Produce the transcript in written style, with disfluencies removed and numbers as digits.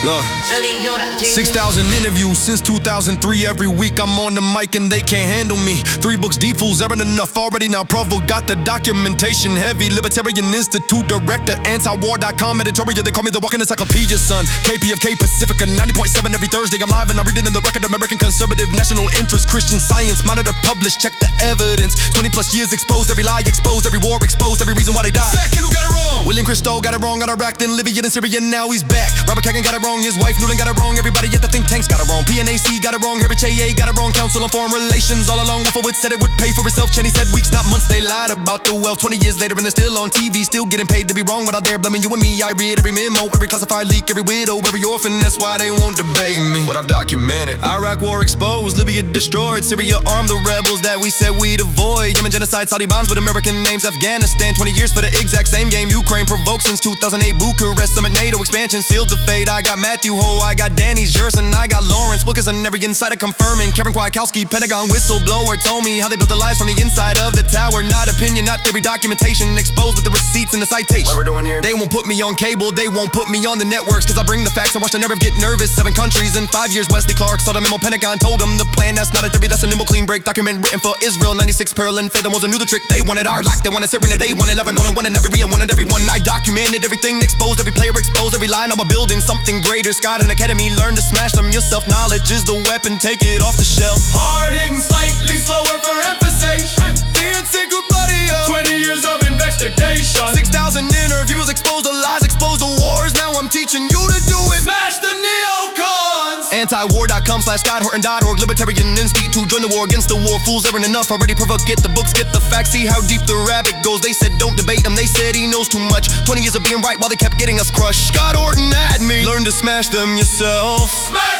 Look, 6,000 interviews since 2003. Every week I'm on the mic and they can't handle me. 3 books deep, fools aren't enough already. Now Provo got the documentation heavy. Libertarian Institute director, antiwar.com editorial. They call me the walking encyclopedia, son. KPFK Pacifica 90.7 every Thursday. I'm live and I'm reading in the record. American conservative, national interest, Christian Science, monitor, publish, check the evidence. 20 plus years exposed, every lie exposed, every war exposed, every reason why they died. Second, who got it wrong? William Christo got it wrong, got Iraq, then Libya, then Syria, now he's back. Robert Kagan got it wrong, his wife Newland got it wrong, everybody at the think tanks got it wrong. PNAC got it wrong, Herbert Chayey got it wrong, Council on Foreign Relations all along. Wolfowitz said it would pay for itself, Cheney said weeks, not months, they lied about the wealth. 20 years later and they're still on TV, still getting paid to be wrong, but out there blaming you and me. I read every memo, every classified leak, every widow, every orphan, that's why they won't debate me. But I've documented. Iraq war exposed, Libya destroyed, Syria armed the rebels that we said we'd avoid. Yemen genocide, Saudi bombs with American names, Afghanistan 20 years for the exact same game. Ukraine provoked since 2008, Bucharest summit, NATO expansion sealed the fate. I got Matthew Ho, I got Danny Jerson, I got Lawrence Wilkerson, every insider confirming. Kevin Kwiatkowski, Pentagon whistleblower, told me how they built their lives from the inside of the tower. Not opinion, not theory, documentation exposed with the receipts and the citation. What we're doing here? They won't put me on cable, they won't put me on the networks, cause I bring the facts. I watch the nerve get nervous. 7 countries in 5 years. Wesley Clark saw the memo, Pentagon told him the plan. That's not a theory, that's a nimble clean break document written for Israel. 96 Pearl and Faye, the ones who knew the trick. They wanted our lack, they wanted Syria, they wanted Lebanon, wanted every and wanted everyone. I documented everything, exposed every player, exposed every line. I'm building something greater. Scott and Academy, learn to smash them yourself. Knowledge is the weapon, take it off the shelf. Hard hitting, slightly slower for emphasis. The encyclopedia, 20 years of investigation. 6,000 interviews, expose the lies, expose the wars. Now I'm teaching you to do it. Smash the neocons. Antiwar.com/ScottHorton.org. Libertarian Institute, join the war against the war. Fools aren't enough already. Provoke, get the books, get the facts. See how deep the rabbit goes. They said don't debate him, they said he knows too much. 20 years of being right while they kept getting us crushed. Scott Horton had me. Learn to smash them yourself. Smash